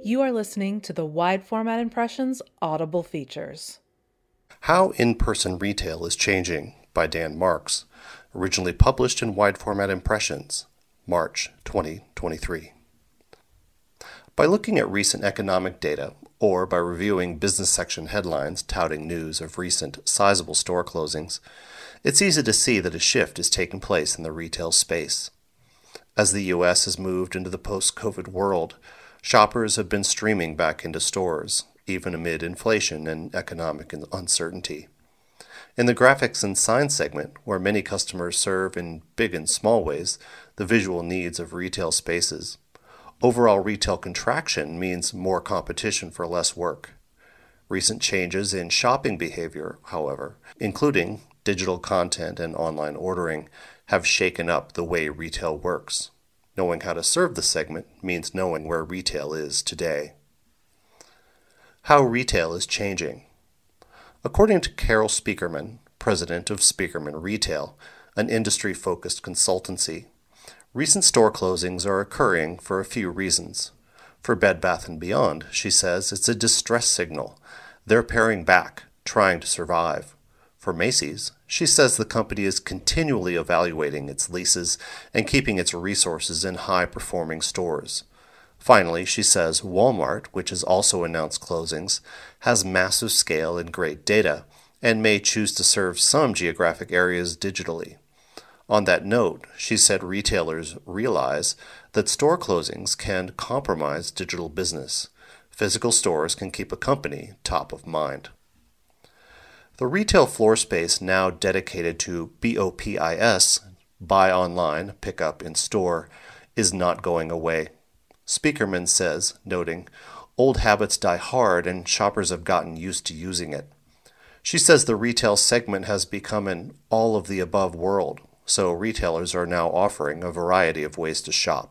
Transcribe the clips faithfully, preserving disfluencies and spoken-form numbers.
You are listening to the Wide Format Impressions Audible Features. How In-Person Retail is Changing by Dan Marks, originally published in Wide Format Impressions, March twenty twenty-three. By looking at recent economic data, or by reviewing business section headlines touting news of recent sizable store closings, it's easy to see that a shift is taking place in the retail space. As the U S has moved into the post-COVID world, shoppers have been streaming back into stores, even amid inflation and economic uncertainty. In the graphics and sign segment, where many customers serve in big and small ways the visual needs of retail spaces, overall retail contraction means more competition for less work. Recent changes in shopping behavior, however, including digital content and online ordering, have shaken up the way retail works. Knowing how to serve the segment means knowing where retail is today. How retail is changing. According to Carol Spiekerman, president of Spiekerman Retail, an industry-focused consultancy, recent store closings are occurring for a few reasons. For Bed Bath and Beyond, she says it's a distress signal. They're paring back, trying to survive. For Macy's, she says the company is continually evaluating its leases and keeping its resources in high-performing stores. Finally, she says Walmart, which has also announced closings, has massive scale and great data, and may choose to serve some geographic areas digitally. On that note, she said retailers realize that store closings can compromise digital business. Physical stores can keep a company top of mind. The retail floor space now dedicated to B O P I S, buy online, pick up in store, is not going away. Spiekerman says, noting, old habits die hard and shoppers have gotten used to using it. She says the retail segment has become an all-of-the-above world, so retailers are now offering a variety of ways to shop.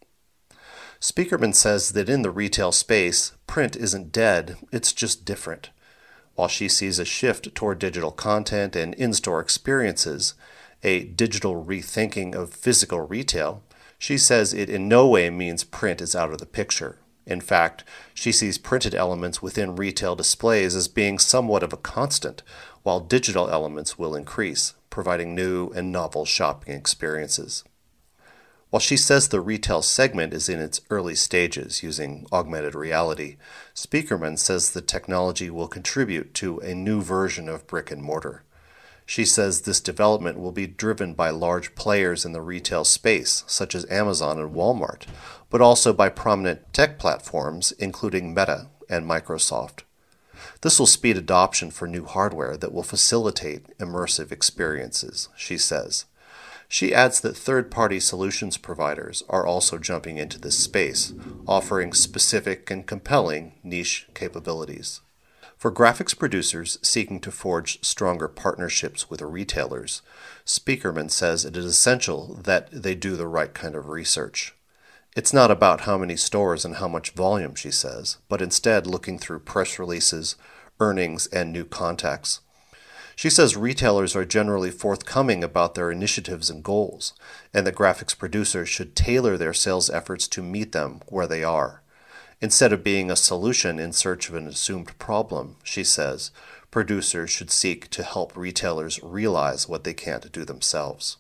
Spiekerman says that in the retail space, print isn't dead, it's just different. While she sees a shift toward digital content and in-store experiences, a digital rethinking of physical retail, she says it in no way means print is out of the picture. In fact, she sees printed elements within retail displays as being somewhat of a constant, while digital elements will increase, providing new and novel shopping experiences. While she says the retail segment is in its early stages using augmented reality, Spiekerman says the technology will contribute to a new version of brick and mortar. She says this development will be driven by large players in the retail space, such as Amazon and Walmart, but also by prominent tech platforms, including Meta and Microsoft. This will speed adoption for new hardware that will facilitate immersive experiences, she says. She adds that third-party solutions providers are also jumping into this space, offering specific and compelling niche capabilities. For graphics producers seeking to forge stronger partnerships with retailers, Spiekerman says it is essential that they do the right kind of research. It's not about how many stores and how much volume, she says, but instead looking through press releases, earnings, and new contacts. She says retailers are generally forthcoming about their initiatives and goals, and that graphics producers should tailor their sales efforts to meet them where they are. Instead of being a solution in search of an assumed problem, she says, producers should seek to help retailers realize what they can't do themselves.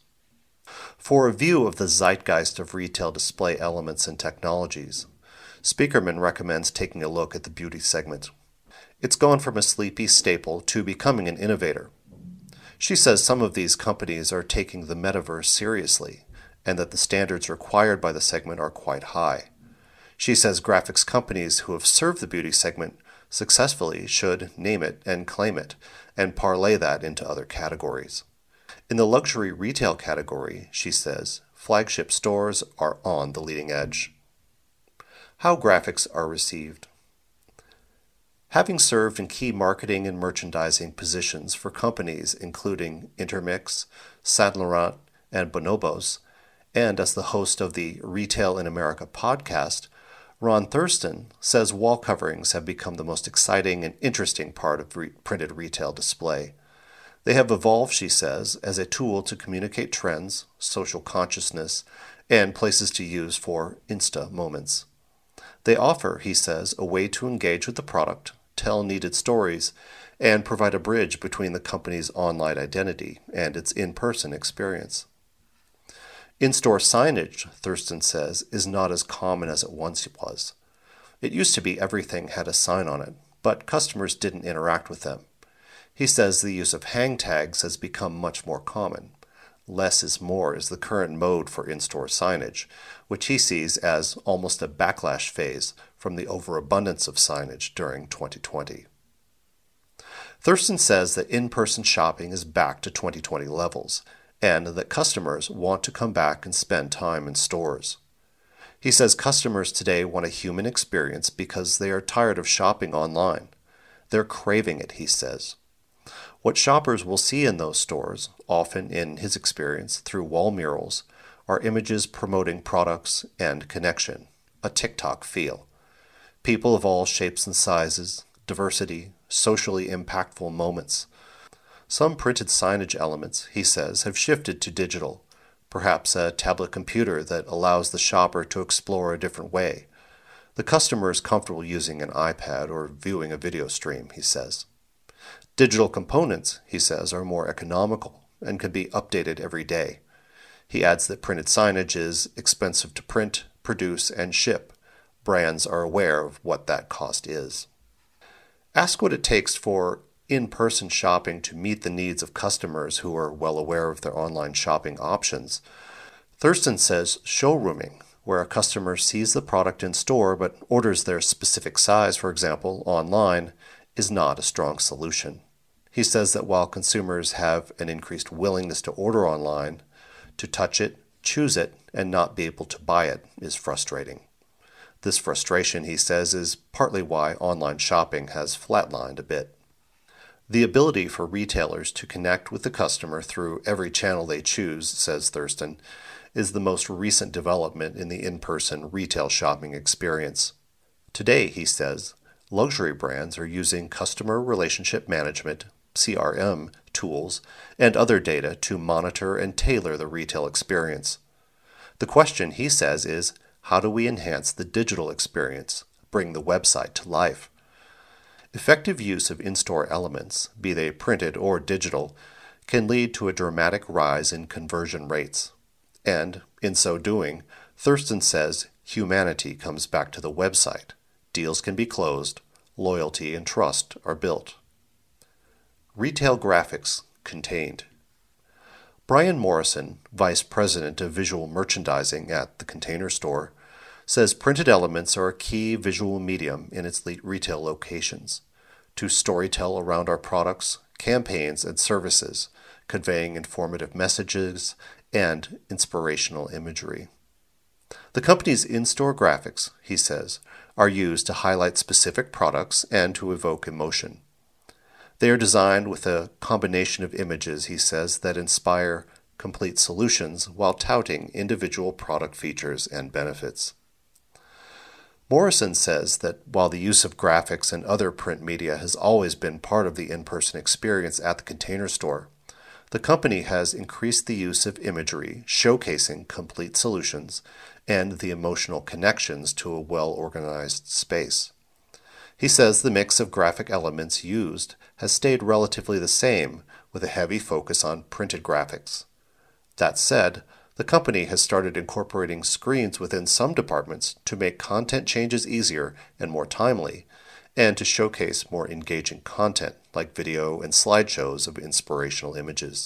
For a view of the zeitgeist of retail display elements and technologies, Spiekerman recommends taking a look at the beauty segment. It's gone from a sleepy staple to becoming an innovator. She says some of these companies are taking the metaverse seriously, and that the standards required by the segment are quite high. She says graphics companies who have served the beauty segment successfully should name it and claim it, and parlay that into other categories. In the luxury retail category, she says, flagship stores are on the leading edge. How graphics are received. Having served in key marketing and merchandising positions for companies including Intermix, Saint Laurent, and Bonobos, and as the host of the Retail in America podcast, Ron Thurston says wall coverings have become the most exciting and interesting part of re- printed retail display. They have evolved, she says, as a tool to communicate trends, social consciousness, and places to use for Insta moments. They offer, he says, a way to engage with the product, tell needed stories, and provide a bridge between the company's online identity and its in-person experience. In-store signage, Thurston says, is not as common as it once was. It used to be everything had a sign on it, but customers didn't interact with them. He says the use of hang tags has become much more common. Less is more is the current mode for in-store signage, which he sees as almost a backlash phase from the overabundance of signage during twenty twenty. Thurston says that in-person shopping is back to twenty twenty levels, and that customers want to come back and spend time in stores. He says customers today want a human experience because they are tired of shopping online. They're craving it, he says. What shoppers will see in those stores, often in his experience through wall murals, are images promoting products and connection, a TikTok feel. People of all shapes and sizes, diversity, socially impactful moments. Some printed signage elements, he says, have shifted to digital, perhaps a tablet computer that allows the shopper to explore a different way. The customer is comfortable using an iPad or viewing a video stream, he says. Digital components, he says, are more economical and can be updated every day. He adds that printed signage is expensive to print, produce, and ship. Brands are aware of what that cost is. Ask what it takes for in-person shopping to meet the needs of customers who are well aware of their online shopping options. Thurston says showrooming, where a customer sees the product in store but orders their specific size, for example, online, is not a strong solution. He says that while consumers have an increased willingness to order online, to touch it, choose it, and not be able to buy it is frustrating. This frustration, he says, is partly why online shopping has flatlined a bit. The ability for retailers to connect with the customer through every channel they choose, says Thurston, is the most recent development in the in-person retail shopping experience. Today, he says, luxury brands are using customer relationship management, C R M, tools, and other data to monitor and tailor the retail experience. The question, he says, is how do we enhance the digital experience, bring the website to life? Effective use of in-store elements, be they printed or digital, can lead to a dramatic rise in conversion rates. And, in so doing, Thurston says humanity comes back to the website. Deals can be closed, loyalty and trust are built. Retail graphics contained. Brian Morrison, Vice President of Visual Merchandising at The Container Store, says printed elements are a key visual medium in its retail locations to storytell around our products, campaigns, and services, conveying informative messages and inspirational imagery. The company's in-store graphics, he says, are used to highlight specific products and to evoke emotion. They are designed with a combination of images, he says, that inspire complete solutions while touting individual product features and benefits. Morrison says that while the use of graphics and other print media has always been part of the in-person experience at the Container Store, the company has increased the use of imagery showcasing complete solutions and the emotional connections to a well-organized space. He says the mix of graphic elements used has stayed relatively the same, with a heavy focus on printed graphics. That said, the company has started incorporating screens within some departments to make content changes easier and more timely, and to showcase more engaging content like video and slideshows of inspirational images.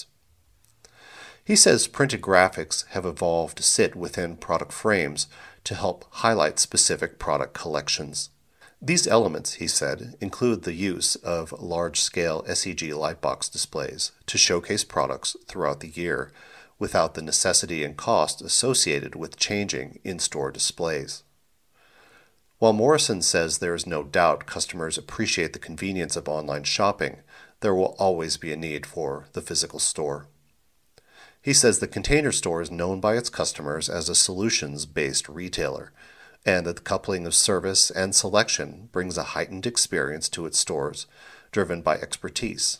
He says printed graphics have evolved to sit within product frames to help highlight specific product collections. These elements, he said, include the use of large-scale S E G lightbox displays to showcase products throughout the year without the necessity and cost associated with changing in-store displays. While Morrison says there is no doubt customers appreciate the convenience of online shopping, there will always be a need for the physical store. He says the Container Store is known by its customers as a solutions-based retailer, and that the coupling of service and selection brings a heightened experience to its stores, driven by expertise.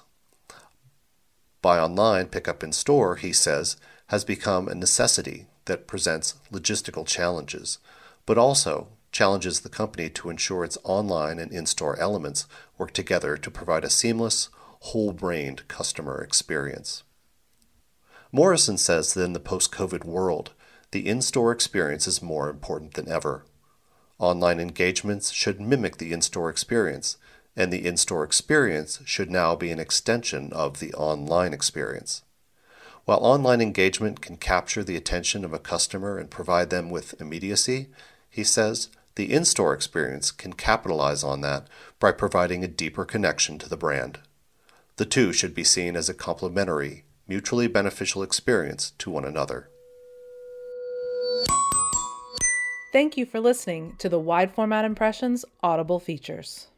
Buy online, pick up in store, he says, has become a necessity that presents logistical challenges, but also challenges the company to ensure its online and in-store elements work together to provide a seamless, whole-brained customer experience. Morrison says that in the post-COVID world, the in-store experience is more important than ever. Online engagements should mimic the in-store experience, and the in-store experience should now be an extension of the online experience. While online engagement can capture the attention of a customer and provide them with immediacy, he says the in-store experience can capitalize on that by providing a deeper connection to the brand. The two should be seen as a complementary, mutually beneficial experience to one another. Thank you for listening to the Wide Format Impressions Audible features.